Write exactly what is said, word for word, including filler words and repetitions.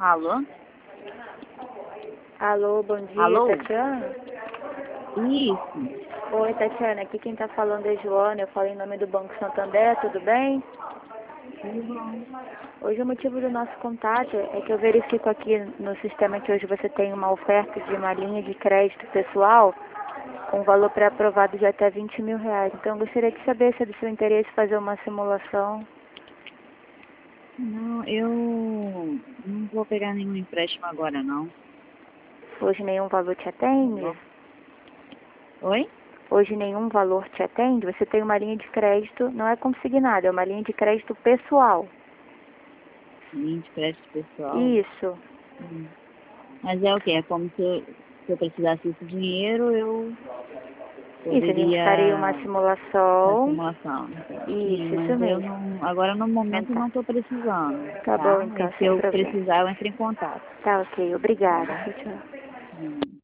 Alô? Alô, bom dia, Alô? Tatiana? Isso. Oi, Tatiana, aqui quem tá falando é Joana, eu falo em nome do Banco Santander, tudo bem? Tudo bom. Hoje o motivo do nosso contato é que eu verifico aqui no sistema que hoje você tem uma oferta de uma linha de crédito pessoal com valor pré-aprovado de até vinte mil reais. Então eu gostaria de saber se é do seu interesse fazer uma simulação. Não, eu não vou pegar nenhum empréstimo agora, não. Hoje nenhum valor te atende? Tá bom? Oi? Hoje nenhum valor te atende? Você tem uma linha de crédito, não é consignada, é uma linha de crédito pessoal. Linha de crédito pessoal. Isso. Hum. Mas é o quê? É como se eu, se eu precisasse desse dinheiro, eu Isso, a gente faria uma poderia... Uma simulação. simulação. Isso, Sim, isso mas eu mesmo. não... Agora, no Não momento, tá. não estou precisando, Tá bom, tá? então, Mas se sem eu problema. precisar, eu entro em contato. Tá ok, obrigada. Tá? Tchau, tchau. Hum.